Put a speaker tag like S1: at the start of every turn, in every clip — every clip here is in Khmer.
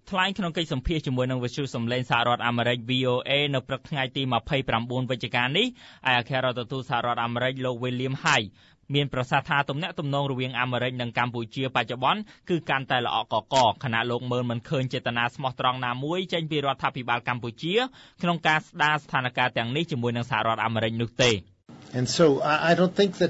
S1: ថ្លែងក្នុងកិច្ចសម្ភាសជាមួយនឹងវិទ្យុសំឡេងសហរដ្ឋអាមេរិក VOA នៅព្រឹកថ្ងៃទី29វិច្ឆិកានេះឯអគ្គរដ្ឋទូតសហរដ្ឋអាមេរិកលោក William Hague មានប្រសាសន៍ថាទំនាក់ទំនងរវាងអាមេរិកនិងកម្ពុជាបច្ចុប្បន្នគឺកាន់តែល្អក់កកខណៈលោកមើលមិនឃើញចេតនាស្មោះត្រង់ណាមួយចេញពីរដ្ឋាភិបាលកម្ពុជាក្នុងការស្ដារស្ថានភាពទាំងនេះជាមួយនឹងសហរដ្ឋអាមេរិកនោះទេ
S2: And so I don't think that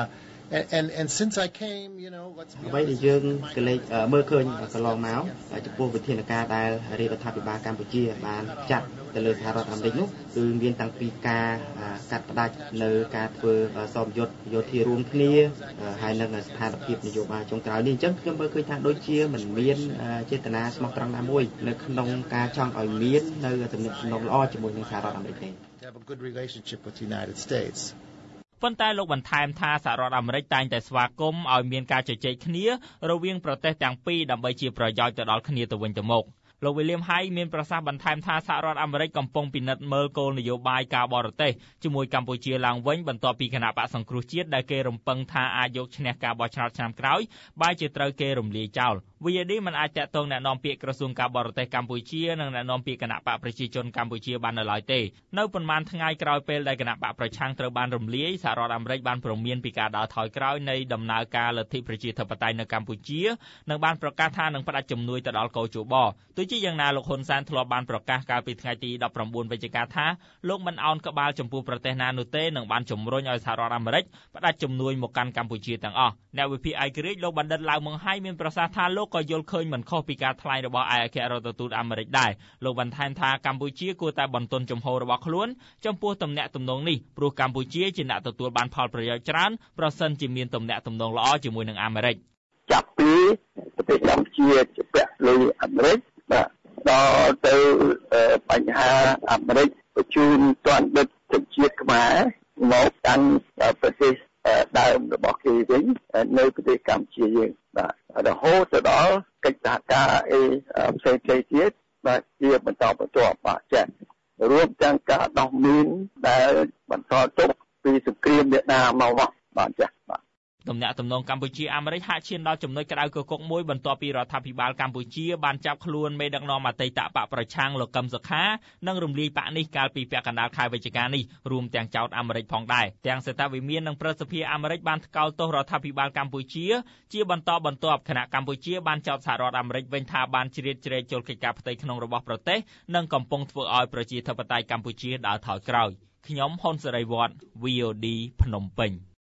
S2: and since I came, you know, what's
S3: អ្វីដែលយើងក៏លេចមើលឃើញកន្លងមកចំពោះវិធានការដែលរាជរដ្ឋាភិបាលកម្ពុជាបានចាត់ទៅលើសហរដ្ឋអាមេរិកនោះគឺមានតាំងពីការកាត់ផ្ដាច់នៅការធ្វើសមយុទ្ធយោធារួមគ្នាហើយនឹងស្ថានភាពនយោបាយចុងក្រោយនេះអញ្ចឹងខ្ញុំមើលឃើញថាដូចជាមិនមានចេតនាស្មោះត្រង់ណាមួយនៅក្នុងការចង់ឲ្យមាននៅទំនាក់ទំនងល្អជាមួយនឹងសហរដ្ឋអាមេរិកទេ
S2: have a good relationship with the United States.
S1: ប៉ុន្តែលោកបន្ថែមថាសហរដ្ឋអាមេរិកតែងតែស្វាគមន៍ឲ្យមានការជជែកគ្នារវាងប្រទេសទាំងពីរដើម្បីជាប្រយោជន៍ទៅដល់គ្នាទៅវិញទៅមកលោក William Hague មានប្រសាសន៍បន្ថែមថាសហរដ្ឋអាមេរិកកំពុងពិនិត្យមើលគោលនយោបាយការបរទេសជាមួយកម្ពុជាឡើងវិញបន្ទាប់ពីគណៈបកសង្គ្រោះជាតិដែលគេរំពឹងថាអាចយកឈ្នះការបោះឆ្នោតឆ្នាំក្រោយបែរជាត្រូវគេរំលាយចោល VAD មិនអាចតាក់ទងអ្នកនាំពាក្យក្រសួងការបរទេសកម្ពុជានិងអ្នកនាំពាក្យគណៈបកប្រជាជនកម្ពុជាបាននៅឡើយទេនៅប៉ុន្មានថ្ងៃក្រោយពេលដែលគណៈបកប្រឆាំងត្រូវបានរំលាយសហរដ្ឋអាមេរិកបានព្រមានពីការដើរថយក្រោយនៃដំណើរការលទ្ធិប្រជាធិបតេយ្យនៅកម្ពុជានិងបានប្រកាសថានឹងផ្តាច់ជំនួយទៅដល់កោជបទោះជាយ៉ាងណាលោកហ៊ុនសែនធ្លាប់បានប្រកាសកាលពីថ្ងៃទី19វិច្ឆិកាថាលោកមិនអោនក្បាលចំពោះប្រទេសណានោះទេនិងបានជំរុញឲ្យសហរដ្ឋអាមេរិកផ្តាច់ជំនួយមកកាន់កម្ពុជាទាំងអស់អ្នកវិភាគឯករាជ្យលោកបណ្ឌិតឡាវម៉ុងហៃមានប្រសាសន៍ថាលោកក៏យល់ឃើញមិនខុសពីការថ្លែងរបស់ឯកអគ្គរដ្ឋទូតអាមេរិកដែរលោកបន្ថែមថាកម្ពុជាគួរតែបន្ទន់ជំហររបស់ខ្លួនចំពោះទំនាក់ទំនងនេះព្រោះកម្ពុជាជាអ្នកទទួលបានផលប្រយោជន៍ច្រើនប្រសិនជាមានទំនាក់ទំនងល្អជាមួយនឹងអាមេរិក
S4: ចាប់ពីប្រទេសកម្ពុជាជាពាក់លុយអាមេរិកបាទដល់ទៅបញ្ហាអាមេរិកបញ្ជូនទណ្ឌិតជាតិខ្មែរមកកាន់ប្រទេសដើមរបស់គេវិញនៅប្រទេសកម្ពុជាយើងបាទរហូតទៅដល់កិច្ចសហការផ្សេងៗទៀតបាទជាបន្តបន្ទាប់បាទចា៎រួមទាំងការដោះមានដែលបន្សល់ទុកពីសង្គ្រាមវៀតណាមមកបាទចា៎បាទ
S1: ទំនាក់ទំនងកម្ពុជាអាមេរិកហាក់ឈានដល់ចំណុចក្តៅគគុកមួយបន្ទាប់ពីរដ្ឋាភិបាលកម្ពុជាបានចាប់ខ្លួនមេដឹកនាំអតីតបកប្រឆាំងលោកកឹមសុខានិងរំលាយបកនេះកាលពីពាក់កណ្ដាលខែវិច្ឆិកានេះរួមទាំងចោទអាមេរិកផងដែរទាំងសេតាវិមាននិងព្រឹទ្ធសភាអាមេរិកបានថ្កោលទោសរដ្ឋាភិបាលកម្ពុជាជាបន្តបន្ទាប់ខណៈកម្ពុជាបានចោទសហរដ្ឋអាមេរិកវិញថាបានជ្រៀតជ្រែកចូលកិច្ចការផ្ទៃក្នុងរបស់ប្រទេសនិងកំពុងធ្វើឲ្យប្រជាធិបតេយ្យកម្ពុជាដើរថយក្រោយខ្ញុំហ៊ុនសេរីវត្ត VOD ភ្នំពេញ